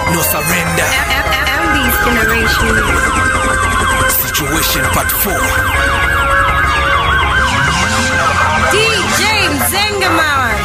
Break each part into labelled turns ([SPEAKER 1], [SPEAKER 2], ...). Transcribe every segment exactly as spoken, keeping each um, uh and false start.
[SPEAKER 1] no surrender.
[SPEAKER 2] M D's generation.
[SPEAKER 1] Situation part four.
[SPEAKER 2] D J Zengaman.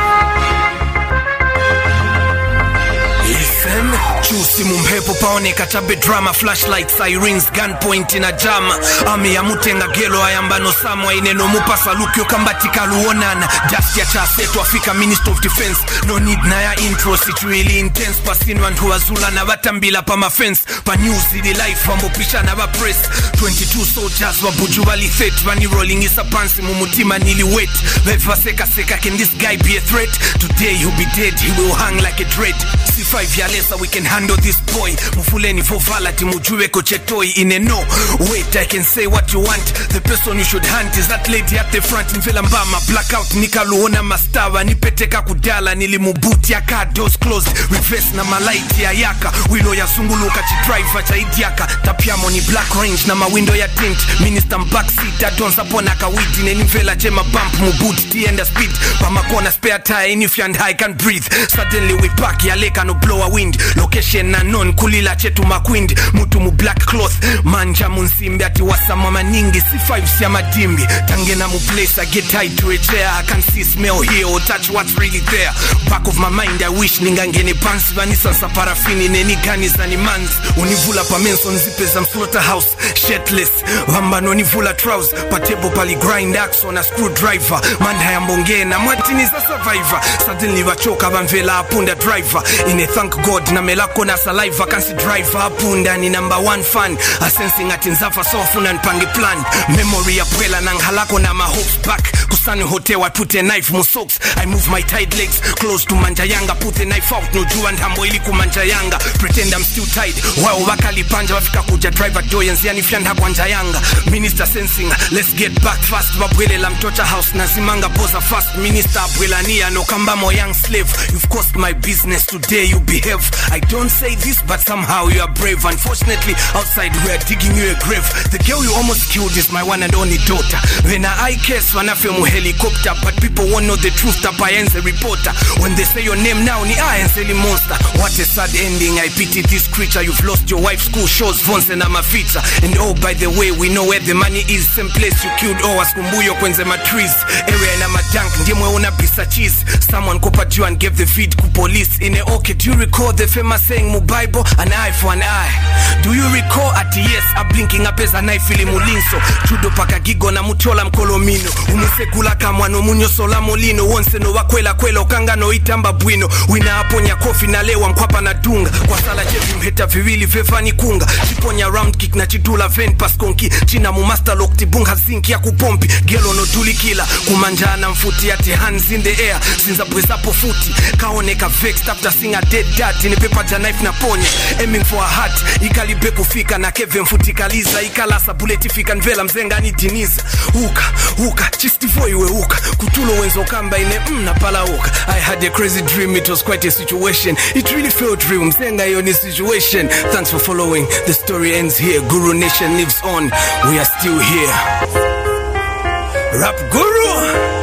[SPEAKER 1] Listen, chusi mumhepo paoneka chabe drama, flashlight, sirens, gunpoint in a jam. Ami ya mutenga gelo ayambano samwa ineno mupasa lukyo kambatika luonana. Just ya chasetu Africa Minister of Defense. No need na ya intro, it really intense. Pasinu and huazula na watambila pa ma fence. Pa news the life wambo pisha na wa press. twenty-two soldiers wabuju wali set. Vani rolling isa pansi mumutima nili wet. Veva seka seka, can this guy be a threat? Today he'll be dead, he will hang like a dread. C five ya lesa, we can handle this boy. Mufuleni vovala timujue kochetoi ine no. Wait, I can say what you want. The person you should hunt is that lady at the front in Velambama. Blackout nikaluona mastawa. Nipeteka kudala nilimubuti ya car doors closed. Reverse na malaiti ya yaka. Wilo ya sunguluka chi driver cha idiaka. Tapiamo ni black range na mawindo ya tint. Minister backseat adonsa pona kawiti. Neni mvela chema bump mubuti T and speed. Pamakona spare tire and if you and I can breathe. Suddenly we back ya leka no blow a wind. Location na non kulila chetu makwind. Mutu mu black cloth. Manja munsimbi ati wasa mama ningi. C five siya madimbi. Tangena mu place I get tied to a chair. I can see, smell, hear or touch what's really there. Back of my mind I wish ningangeni pants. Vanisa sa parafini neni gani zani mans. Univula pa menson zipe za slaughterhouse. Shirtless. Wamba nonivula trouse. Patebo pali grind axe on a screwdriver. Manda ya mbonge na mwatini za survivor. Suddenly wachoka vamvela apunda driver. Ine thank God na melako na saliva. Kansi driver apunda ni number one fan. A sensing ati nzafa sofuna npange plan. Memory ya pwela nang halako na ma hopes back. Kusani hotel I put a knife mu socks. I move my tight legs close to manjayanga. Put a knife out no jua ndambo ili kumanjayanga. Pretend I'm still tied. Wao wakali panja wafika kuja driver doyens. Yani fianda kwa njayanga. Minister sensing let's get back fast. Wabwele la mtocha house nazimanga boza fast. Minister abwelania no kambamo young slave. You've cost my business today you behave. I don't say this but somehow you are brave. Unfortunately outside we are digging you a grave. The girl you almost killed is my one and only daughter. When I case wanafemu helicopter but people won't know the truth. Tapayense reporter. When they say your name now ni ayenseli monster. What a sad ending. I pity this creature. You've lost your wife, school shows, vonse na mafita. And oh by the way we know where the money is. Same place you killed oh askumbuyo kwenze matrees. Area na madank ndimwe una pisa cheese. Someone copied you and gave the feed to police. In a okay, do you recall the famous saying mu Bible? An eye for an eye. Do you recall at yes a blinking up as a knife ili mulinso. Chudo paka gigo na mutola mkolomino. Umusekula kamwano munyo sola molino. Onse no wakwela kwela okanga no itamba bwino. Wina aponya kofi na lewa mkwapa na dunga. Kwa sala jevi mheta viwili vefani kunga. Chiponya round kick na chitula ven pas konki. China mu master lock tibunga zinki ya kupompi. Gelo no tuli kila. Kumanjana mfuti ati hands in the air. Sinza bwezapo futi. Kaoneka vexed after seeing a dead dad. In a paper ja knife na ponye. Aiming for a heart. Ikalibe kufika na keve mfuti kaliza. Ikalasa buleti fika nvela mzenga ni diniza. Uka, uka, chistifo iwe uka. Kutulo wenzo kamba ine mna pala uka. I had a crazy dream, it was quite a situation. It really felt real, mzenga yoni situation. Thanks for following, the story ends here. Guru Nation lives on, we are still here. Rap Guru!